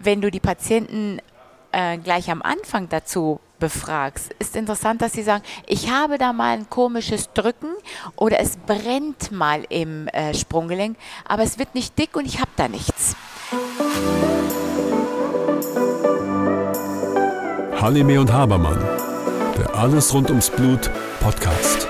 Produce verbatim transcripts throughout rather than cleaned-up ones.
wenn du die Patienten äh, gleich am Anfang dazu befragst, ist interessant, dass sie sagen, ich habe da mal ein komisches Drücken oder es brennt mal im äh, Sprunggelenk, aber es wird nicht dick und ich habe da nichts. Halime und Habermann, der Alles rund ums Blut Podcast.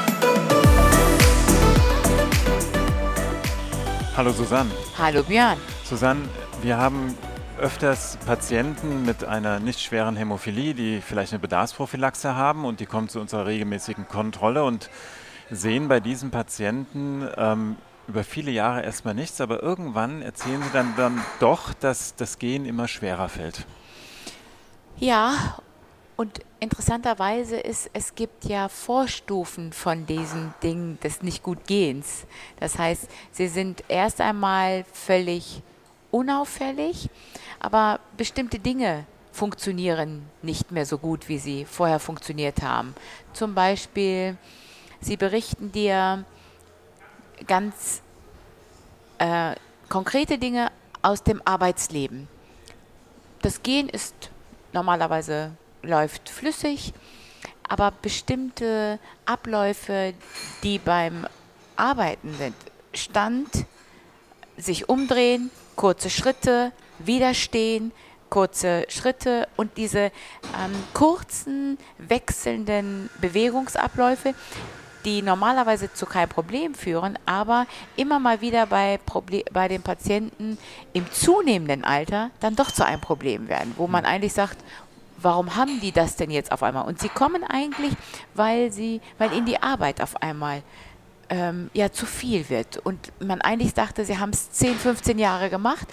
Hallo Susanne. Hallo Björn. Susanne, wir haben öfters Patienten mit einer nicht schweren Hämophilie, die vielleicht eine Bedarfsprophylaxe haben und die kommen zu unserer regelmäßigen Kontrolle und sehen bei diesen Patienten ähm, über viele Jahre erstmal nichts, aber irgendwann erzählen sie dann, dann doch, dass das Gehen immer schwerer fällt. Ja, und interessanterweise ist, es gibt ja Vorstufen von diesen Dingen des Nicht-Gut-Gehens. Das heißt, sie sind erst einmal völlig unauffällig, aber bestimmte Dinge funktionieren nicht mehr so gut, wie sie vorher funktioniert haben. Zum Beispiel, sie berichten dir ganz äh, konkrete Dinge aus dem Arbeitsleben. Das Gehen ist normalerweise läuft flüssig, aber bestimmte Abläufe, die beim Arbeiten sind, Stand, sich umdrehen, kurze Schritte, wieder stehen, kurze Schritte und diese ähm, kurzen, wechselnden Bewegungsabläufe, die normalerweise zu keinem Problem führen, aber immer mal wieder bei, Proble- bei den Patienten im zunehmenden Alter dann doch zu einem Problem werden, wo man eigentlich sagt, warum haben die das denn jetzt auf einmal? Und sie kommen eigentlich, weil sie, weil ihnen die Arbeit auf einmal ähm, ja zu viel wird. Und man eigentlich dachte, sie haben es zehn, fünfzehn Jahre gemacht.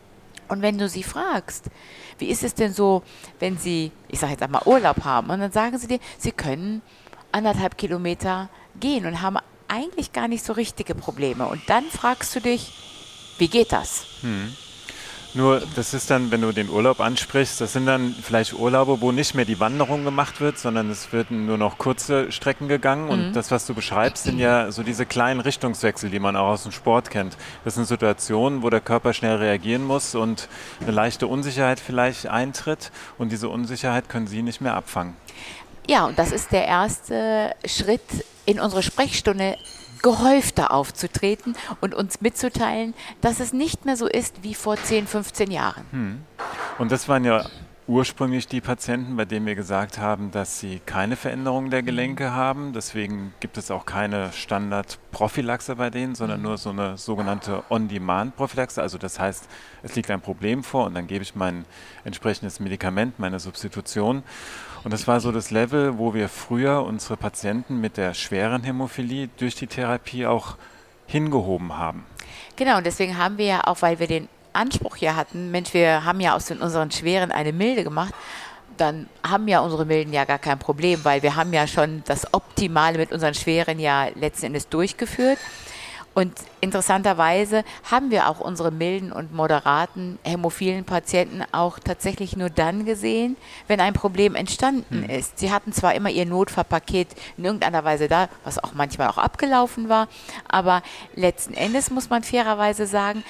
Und wenn du sie fragst, wie ist es denn so, wenn sie, ich sage jetzt einmal Urlaub haben, und dann sagen sie dir, sie können anderthalb Kilometer gehen und haben eigentlich gar nicht so richtige Probleme. Und dann fragst du dich, wie geht das? Hm. Nur, das ist dann, wenn du den Urlaub ansprichst, das sind dann vielleicht Urlaube, wo nicht mehr die Wanderung gemacht wird, sondern es werden nur noch kurze Strecken gegangen. Und mhm. das, was du beschreibst, sind ja so diese kleinen Richtungswechsel, die man auch aus dem Sport kennt. Das sind Situationen, wo der Körper schnell reagieren muss und eine leichte Unsicherheit vielleicht eintritt. Und diese Unsicherheit können Sie nicht mehr abfangen. Ja, und das ist der erste Schritt in unsere Sprechstunde, gehäufter aufzutreten und uns mitzuteilen, dass es nicht mehr so ist wie vor zehn, fünfzehn Jahren. Hm. Und das waren ja ursprünglich die Patienten, bei denen wir gesagt haben, dass sie keine Veränderung der Gelenke haben. Deswegen gibt es auch keine Standardprophylaxe bei denen, sondern nur so eine sogenannte On-Demand-Prophylaxe. Also das heißt, es liegt ein Problem vor und dann gebe ich mein entsprechendes Medikament, meine Substitution. Und das war so das Level, wo wir früher unsere Patienten mit der schweren Hämophilie durch die Therapie auch hingehoben haben. Genau, und deswegen haben wir ja auch, weil wir den Anspruch hier hatten, Mensch, wir haben ja aus den, unseren Schweren eine milde gemacht, dann haben ja unsere Milden ja gar kein Problem, weil wir haben ja schon das Optimale mit unseren Schweren ja letzten Endes durchgeführt. Und interessanterweise haben wir auch unsere milden und moderaten hämophilen Patienten auch tatsächlich nur dann gesehen, wenn ein Problem entstanden hm. ist. Sie hatten zwar immer ihr Notfallpaket in irgendeiner Weise da, was auch manchmal auch abgelaufen war, aber letzten Endes muss man fairerweise sagen,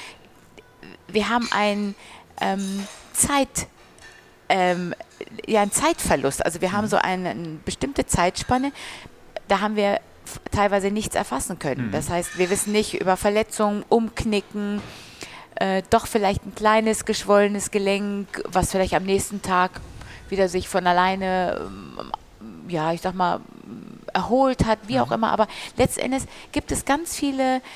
wir haben einen ähm, Zeit, ähm, ja, einen Zeitverlust. Also wir haben so eine, eine bestimmte Zeitspanne, da haben wir teilweise nichts erfassen können. Mhm. Das heißt, wir wissen nicht über Verletzungen, Umknicken, äh, doch vielleicht ein kleines geschwollenes Gelenk, was vielleicht am nächsten Tag wieder sich von alleine, ähm, ja, ich sag mal, erholt hat, wie mhm. auch immer. Aber letztendlich gibt es ganz viele äh,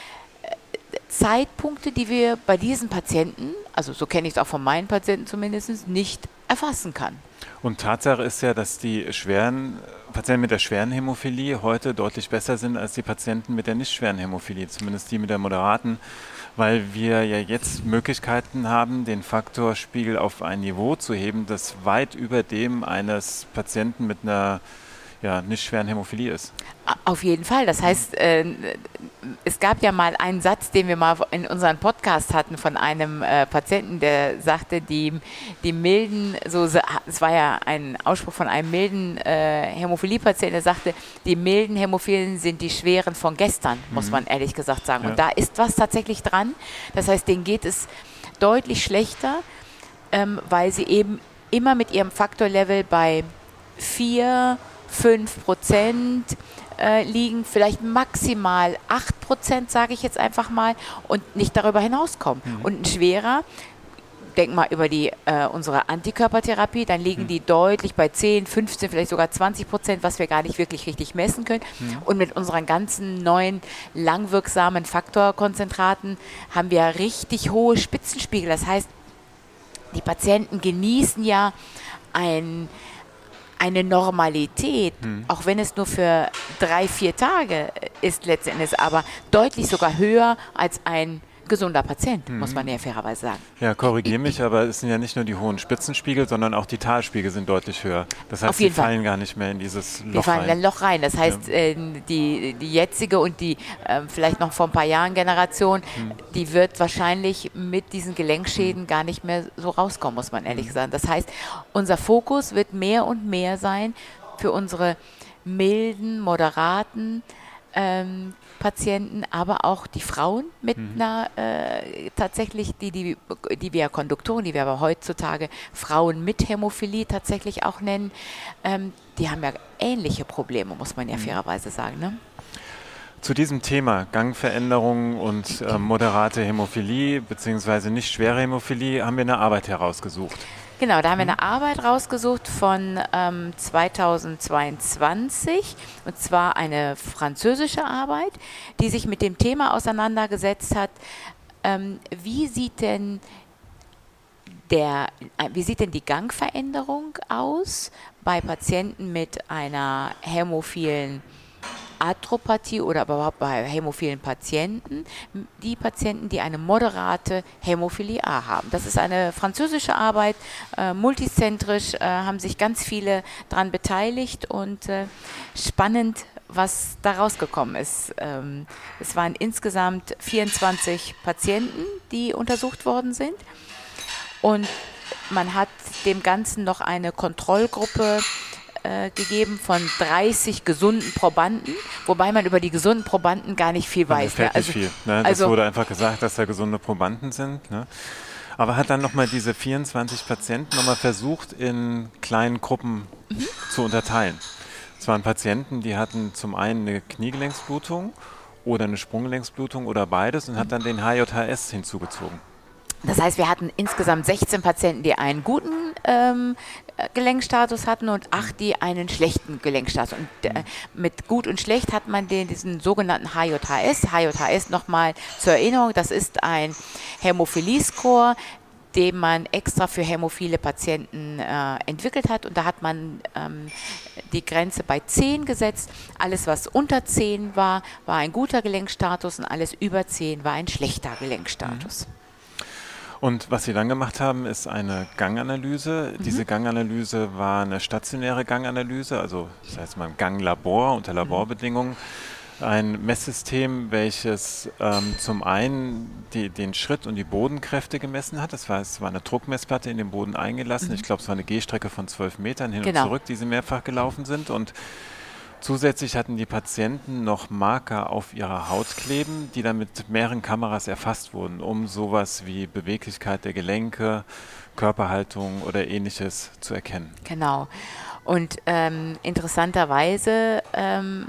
Zeitpunkte, die wir bei diesen Patienten, also so kenne ich es auch von meinen Patienten zumindest, nicht erfassen kann. Und Tatsache ist ja, dass die schweren Patienten mit der schweren Hämophilie heute deutlich besser sind als die Patienten mit der nicht schweren Hämophilie, zumindest die mit der moderaten, weil wir ja jetzt Möglichkeiten haben, den Faktorspiegel auf ein Niveau zu heben, das weit über dem eines Patienten mit einer ja, nicht schweren Hämophilie ist. Auf jeden Fall. Das heißt, äh, es gab ja mal einen Satz, den wir mal in unserem Podcast hatten von einem äh, Patienten, der sagte, die, die milden, so, es war ja ein Ausspruch von einem milden äh, Hämophilie-Patienten, der sagte, die milden Hämophilen sind die schweren von gestern, mhm. muss man ehrlich gesagt sagen. Ja. Und da ist was tatsächlich dran. Das heißt, denen geht es deutlich schlechter. ähm, weil sie eben immer mit ihrem Faktorlevel bei vier, fünf Prozent äh, liegen, vielleicht maximal acht Prozent, sage ich jetzt einfach mal, und nicht darüber hinauskommen. Mhm. Und ein schwerer, denk mal über die, äh, unsere Antikörpertherapie, dann liegen mhm. die deutlich bei zehn, fünfzehn, vielleicht sogar zwanzig Prozent, was wir gar nicht wirklich richtig messen können. Mhm. Und mit unseren ganzen neuen langwirksamen Faktorkonzentraten haben wir richtig hohe Spitzenspiegel. Das heißt, die Patienten genießen ja ein, eine Normalität, mhm. auch wenn es nur für drei, vier Tage ist letztendlich, aber deutlich sogar höher als ein gesunder Patient, mhm. muss man ja fairerweise sagen. Ja, korrigiere mich, aber es sind ja nicht nur die hohen Spitzenspiegel, sondern auch die Talspiegel sind deutlich höher. Das heißt, sie fallen gar nicht mehr in dieses Loch rein. Die fallen in ein Loch rein. Das heißt, ja. äh, die, die jetzige und die äh, vielleicht noch vor ein paar Jahren Generation, mhm. die wird wahrscheinlich mit diesen Gelenkschäden mhm. gar nicht mehr so rauskommen, muss man ehrlich mhm. sagen. Das heißt, unser Fokus wird mehr und mehr sein für unsere milden, moderaten ähm, Patienten, aber auch die Frauen mit mhm. einer äh, tatsächlich, die, die, die wir Konduktoren, die wir aber heutzutage Frauen mit Hämophilie tatsächlich auch nennen, ähm, die haben ja ähnliche Probleme, muss man ja mhm. fairerweise sagen. Ne? Zu diesem Thema Gangveränderungen und äh, moderate Hämophilie bzw. nicht schwere Hämophilie haben wir eine Arbeit herausgesucht. Genau, da haben wir eine Arbeit rausgesucht von ähm, zweitausendzweiundzwanzig, und zwar eine französische Arbeit, die sich mit dem Thema auseinandergesetzt hat, ähm, wie sieht denn der, äh, wie sieht denn die Gangveränderung aus bei Patienten mit einer hämophilen Arthropathie oder überhaupt bei hämophilen Patienten, die Patienten, die eine moderate Hämophilie A haben. Das ist eine französische Arbeit, äh, multizentrisch, äh, haben sich ganz viele daran beteiligt und äh, spannend, was da rausgekommen ist. Ähm, es waren insgesamt vierundzwanzig Patienten, die untersucht worden sind, und man hat dem Ganzen noch eine Kontrollgruppe gegeben von dreißig gesunden Probanden, wobei man über die gesunden Probanden gar nicht viel weiß. Ja, ne? Also, nicht viel. Ne? Das also, wurde einfach gesagt, dass da gesunde Probanden sind. Ne? Aber hat dann nochmal diese vierundzwanzig Patienten nochmal versucht, in kleinen Gruppen mhm. zu unterteilen. Es waren Patienten, die hatten zum einen eine Kniegelenksblutung oder eine Sprunggelenksblutung oder beides und mhm. hat dann den H J H S hinzugezogen. Das heißt, wir hatten insgesamt sechzehn Patienten, die einen guten ähm, Gelenkstatus hatten und acht, die einen schlechten Gelenkstatus. Und äh, mit gut und schlecht hat man den, diesen sogenannten H J H S. H J H S nochmal zur Erinnerung, das ist ein Hämophilie-Score, den man extra für hämophile Patienten äh, entwickelt hat. Und da hat man ähm, die Grenze bei zehn gesetzt. Alles, was unter zehn war, war ein guter Gelenkstatus, und alles über zehn war ein schlechter Gelenkstatus. Mhm. Und was Sie dann gemacht haben, ist eine Ganganalyse. Mhm. Diese Ganganalyse war eine stationäre Ganganalyse, also das heißt mal ein Ganglabor unter Laborbedingungen. Ein Messsystem, welches ähm, zum einen die, den Schritt und die Bodenkräfte gemessen hat. Das war, es war eine Druckmessplatte in den Boden eingelassen. Mhm. Ich glaube, es war eine Gehstrecke von zwölf Metern hin genau. und zurück, die sie mehrfach gelaufen sind. Und zusätzlich hatten die Patienten noch Marker auf ihrer Haut kleben, die dann mit mehreren Kameras erfasst wurden, um sowas wie Beweglichkeit der Gelenke, Körperhaltung oder Ähnliches zu erkennen. Genau. Und ähm, interessanterweise, ähm,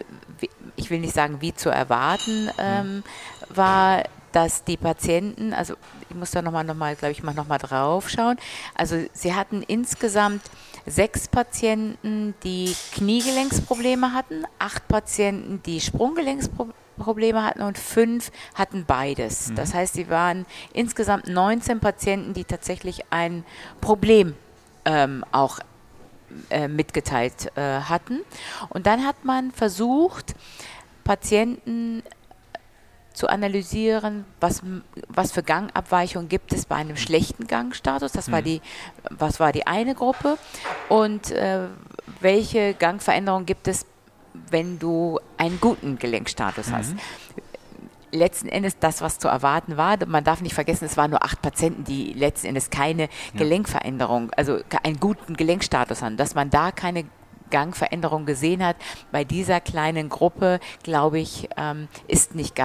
ich will nicht sagen, wie zu erwarten, ähm, war, dass die Patienten, also ich muss da nochmal, noch mal, glaube ich, mal nochmal drauf schauen, also sie hatten insgesamt sechs Patienten, die Kniegelenksprobleme hatten, acht Patienten, die Sprunggelenksprobleme hatten, und fünf hatten beides. Mhm. Das heißt, sie waren insgesamt neunzehn Patienten, die tatsächlich ein Problem ähm, auch äh, mitgeteilt äh, hatten. Und dann hat man versucht, Patienten zu analysieren, was, was für Gangabweichungen gibt es bei einem schlechten Gangstatus. Das war die, was war die eine Gruppe. Und äh, welche Gangveränderungen gibt es, wenn du einen guten Gelenkstatus hast. Mhm. Letzten Endes das, was zu erwarten war. Man darf nicht vergessen, es waren nur acht Patienten, die letzten Endes keine ja. Gelenkveränderung, also einen guten Gelenkstatus haben. Dass man da keine Gangveränderung gesehen hat, bei dieser kleinen Gruppe, glaube ich, ähm, ist nicht ganz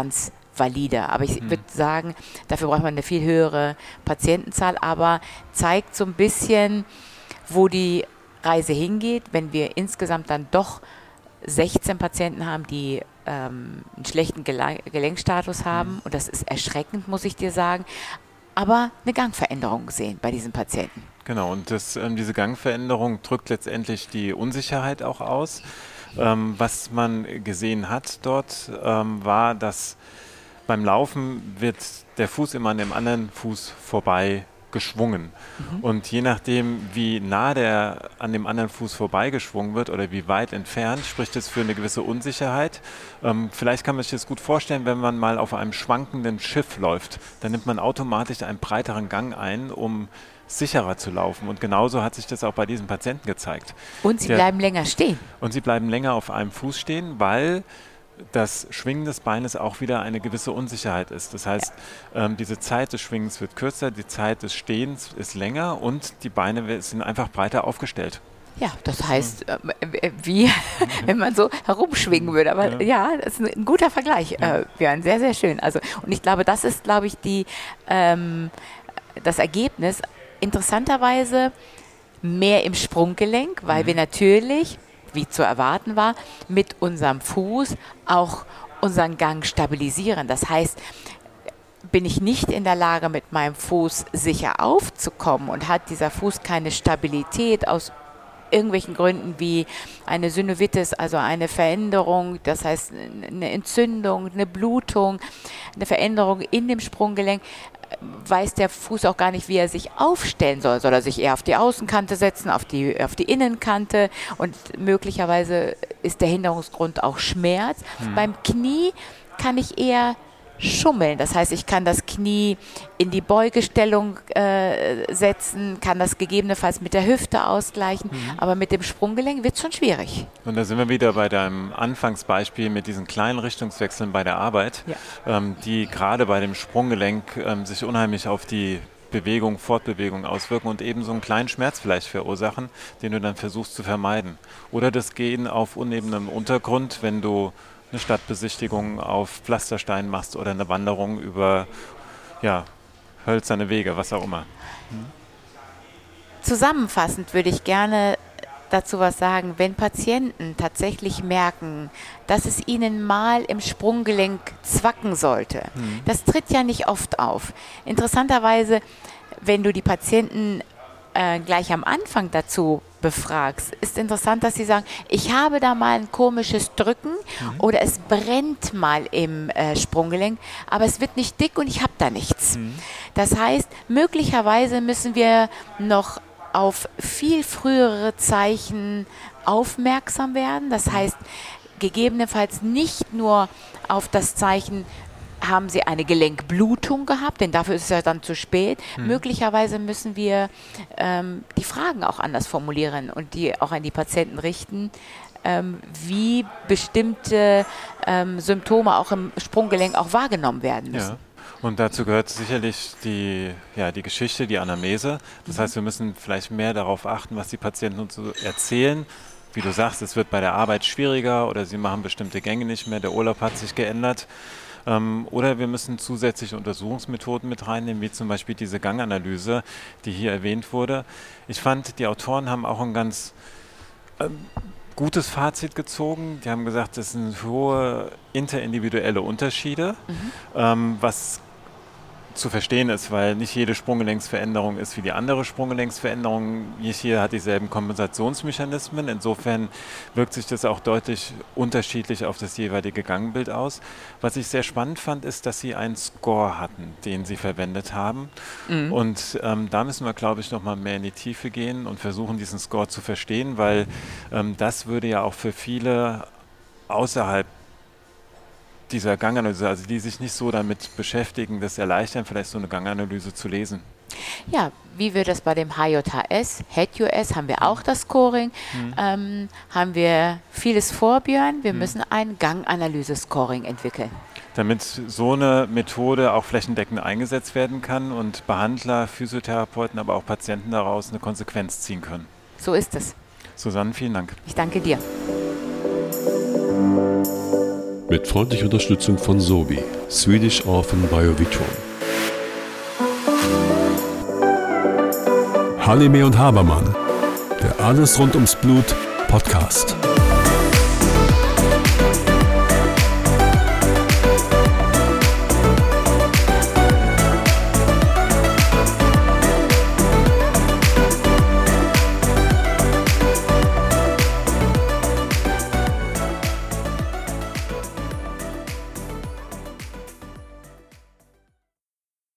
valide. Aber ich Hm. würde sagen, dafür braucht man eine viel höhere Patientenzahl, aber zeigt so ein bisschen, wo die Reise hingeht, wenn wir insgesamt dann doch sechzehn Patienten haben, die ähm, einen schlechten Gele Gelenkstatus haben. Hm. Und das ist erschreckend, muss ich dir sagen. Aber eine Gangveränderung sehen bei diesen Patienten. Genau, und das, ähm, diese Gangveränderung drückt letztendlich die Unsicherheit auch aus. Ähm, was man gesehen hat dort, ähm, war, dass beim Laufen wird der Fuß immer an dem anderen Fuß vorbei geschwungen. Mhm. Und je nachdem, wie nah der an dem anderen Fuß vorbeigeschwungen wird oder wie weit entfernt, spricht es für eine gewisse Unsicherheit. Ähm, vielleicht kann man sich das gut vorstellen, wenn man mal auf einem schwankenden Schiff läuft, dann nimmt man automatisch einen breiteren Gang ein, um sicherer zu laufen. Und genauso hat sich das auch bei diesem Patienten gezeigt. Und sie Der, bleiben länger stehen. und sie bleiben länger auf einem Fuß stehen, weil das Schwingen des Beines auch wieder eine gewisse Unsicherheit ist. Das heißt, ja. ähm, diese Zeit des Schwingens wird kürzer, die Zeit des Stehens ist länger und die Beine sind einfach breiter aufgestellt. Ja, das heißt, äh, wie wenn man so herumschwingen würde. Aber ja, ja, das ist ein guter Vergleich, ja. äh, Björn, sehr, sehr schön. Also, und ich glaube, das ist, glaube ich, die, ähm, das Ergebnis. Interessanterweise mehr im Sprunggelenk, weil mhm. wir natürlich, wie zu erwarten war, mit unserem Fuß auch unseren Gang stabilisieren. Das heißt, bin ich nicht in der Lage, mit meinem Fuß sicher aufzukommen und hat dieser Fuß keine Stabilität aus irgendwelchen Gründen wie eine Synovitis, also eine Veränderung, das heißt eine Entzündung, eine Blutung, eine Veränderung in dem Sprunggelenk, weiß der Fuß auch gar nicht, wie er sich aufstellen soll. Soll er sich eher auf die Außenkante setzen, auf die, auf die Innenkante und möglicherweise ist der Hinderungsgrund auch Schmerz. Hm. Beim Knie kann ich eher schummeln. Das heißt, ich kann das Knie in die Beugestellung äh, setzen, kann das gegebenenfalls mit der Hüfte ausgleichen, mhm. aber mit dem Sprunggelenk wird es schon schwierig. Und da sind wir wieder bei deinem Anfangsbeispiel mit diesen kleinen Richtungswechseln bei der Arbeit, ja. ähm, die gerade bei dem Sprunggelenk ähm, sich unheimlich auf die Bewegung, Fortbewegung auswirken und eben so einen kleinen Schmerz vielleicht verursachen, den du dann versuchst zu vermeiden. Oder das Gehen auf unebenem Untergrund, wenn du eine Stadtbesichtigung auf Pflastersteinen machst oder eine Wanderung über ja, hölzerne Wege, was auch immer. Hm. Zusammenfassend würde ich gerne dazu was sagen, wenn Patienten tatsächlich merken, dass es ihnen mal im Sprunggelenk zwacken sollte. Hm. Das tritt ja nicht oft auf. Interessanterweise, wenn du die Patienten äh, gleich am Anfang dazu befragst, ist interessant, dass sie sagen, ich habe da mal ein komisches Drücken mhm. oder es brennt mal im äh, Sprunggelenk, aber es wird nicht dick und ich habe da nichts. Mhm. Das heißt, möglicherweise müssen wir noch auf viel frühere Zeichen aufmerksam werden. Das heißt, gegebenenfalls nicht nur auf das Zeichen, haben sie eine Gelenkblutung gehabt, denn dafür ist es ja dann zu spät. Hm. Möglicherweise müssen wir ähm, die Fragen auch anders formulieren und die auch an die Patienten richten, ähm, wie bestimmte ähm, Symptome auch im Sprunggelenk auch wahrgenommen werden müssen. Ja. Und dazu gehört sicherlich die, ja, die Geschichte, die Anamnese. Das mhm. heißt, wir müssen vielleicht mehr darauf achten, was die Patienten uns so erzählen. Wie du sagst, es wird bei der Arbeit schwieriger oder sie machen bestimmte Gänge nicht mehr, der Urlaub hat sich geändert. Ähm, oder wir müssen zusätzliche Untersuchungsmethoden mit reinnehmen, wie zum Beispiel diese Ganganalyse, die hier erwähnt wurde. Ich fand, die Autoren haben auch ein ganz ähm, gutes Fazit gezogen. Die haben gesagt, es sind hohe interindividuelle Unterschiede, mhm. ähm, was zu verstehen ist, weil nicht jede Sprunggelenksveränderung ist wie die andere Sprunggelenksveränderung. Nicht jeder hat dieselben Kompensationsmechanismen. Insofern wirkt sich das auch deutlich unterschiedlich auf das jeweilige Gangbild aus. Was ich sehr spannend fand, ist, dass sie einen Score hatten, den sie verwendet haben. Mhm. Und ähm, da müssen wir, glaube ich, noch mal mehr in die Tiefe gehen und versuchen, diesen Score zu verstehen, weil ähm, das würde ja auch für viele außerhalb dieser Ganganalyse, also die sich nicht so damit beschäftigen, das erleichtern, vielleicht so eine Ganganalyse zu lesen. Ja, wie wir das bei dem H J H S, Head U S, haben wir auch das Scoring, mhm. ähm, haben wir vieles vor, Björn. Wir mhm. müssen ein Ganganalyse-Scoring entwickeln. Damit so eine Methode auch flächendeckend eingesetzt werden kann und Behandler, Physiotherapeuten, aber auch Patienten daraus eine Konsequenz ziehen können. So ist es. Susanne, vielen Dank. Ich danke dir. Mit freundlicher Unterstützung von Sobi, Swedish Orphan Biovitrum. Halime und Habermann, der Alles rund ums Blut Podcast.